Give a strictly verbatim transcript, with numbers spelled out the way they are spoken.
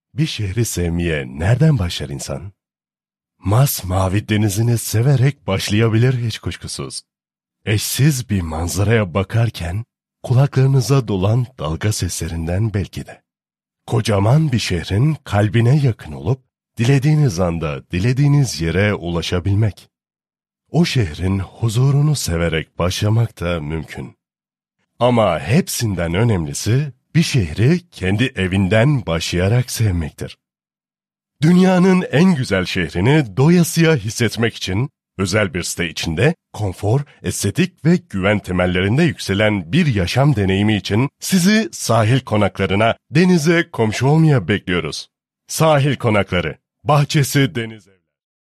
Bir şehri sevmeye nereden başlar insan? Masmavi denizini severek başlayabilir hiç kuşkusuz. Eşsiz bir manzaraya bakarken kulaklarınıza dolan dalga seslerinden belki de. Kocaman bir şehrin kalbine yakın olup dilediğiniz anda dilediğiniz yere ulaşabilmek. O şehrin huzurunu severek başlamak da mümkün. Ama hepsinden önemlisi bir şehri kendi evinden başlayarak sevmektir. Dünyanın en güzel şehrini doyasıya hissetmek için özel bir site içinde konfor, estetik ve güven temellerinde yükselen bir yaşam deneyimi için sizi sahil konaklarına, denize komşu olmaya bekliyoruz. Sahil konakları, bahçesi denize.